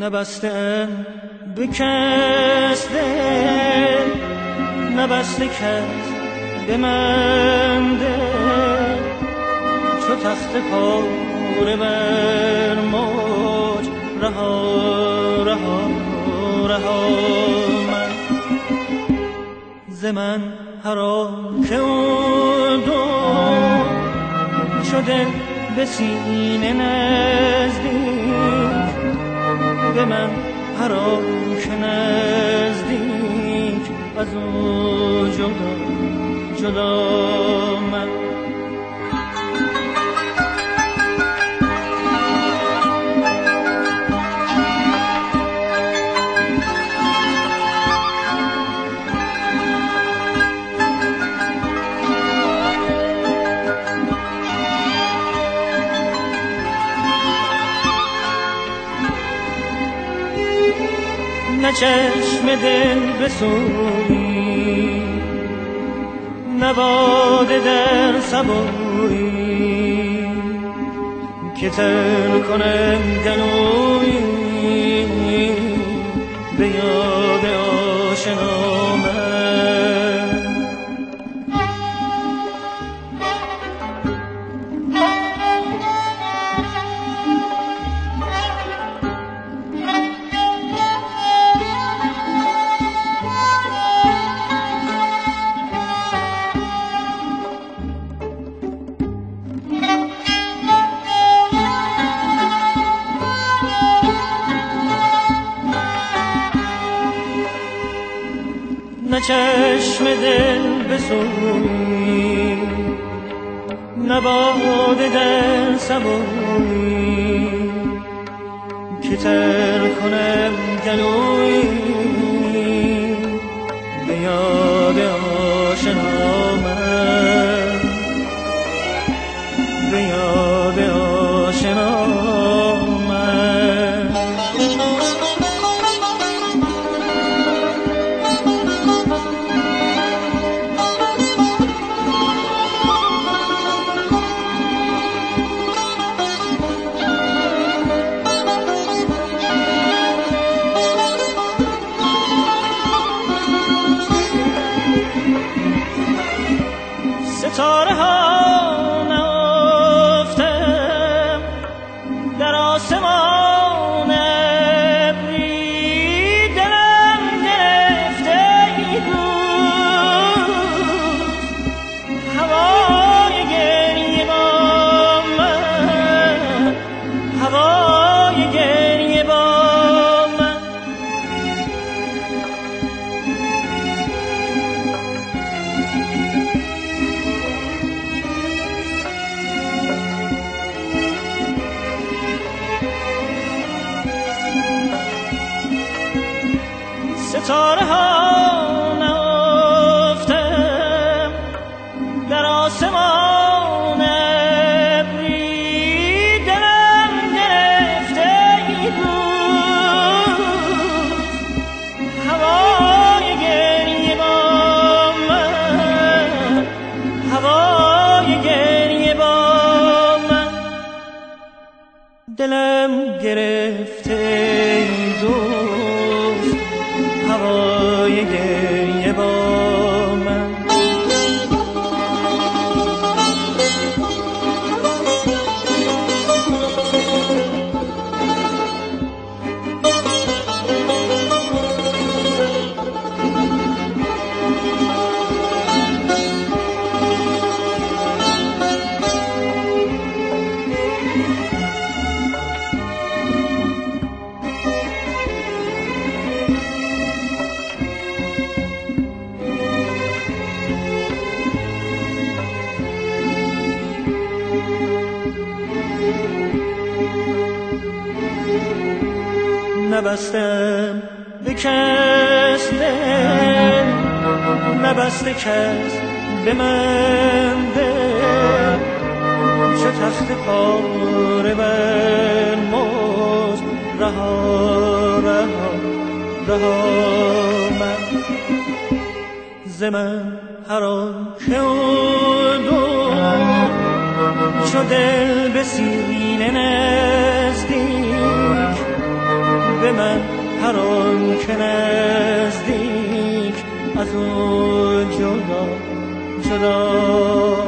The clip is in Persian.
نبسته به کس دل، نبسته کس به من دل، چو تخت پاره بر موج رها رها رها من، ز من هر آن که او دو شده به سینه نزدیک، به من هر آن که نزدیک از او جدا جدا من. نه چشم دل بسویی، نه باده در صبویی، که تر کنم گلویی به یاد آشنا من. نه چشم دل بسویی، نه باده در صبویی، که تر کنم گلویی به یاد آشنا من، به یاد آشنا من. ستاره ها نهفتم در آسمان ابری، دلم گرفته ای روز، هوای گریه با من، هوای گریه با من. ستاره ها نهفتم در آسمان ابری، دلم گرفته ای روز، هوای گریه با من، هوای گریه با من. دلم گرفته ای دوست، هوای گریه با من. نبستم به کس دل، نبسته کس به من دل، چو تخت پاره بر موج رها رها رها من، ز من هر آن که او دو چو دل به سینه نزدیک، به من هر آن که نزدیک از او جدا جدا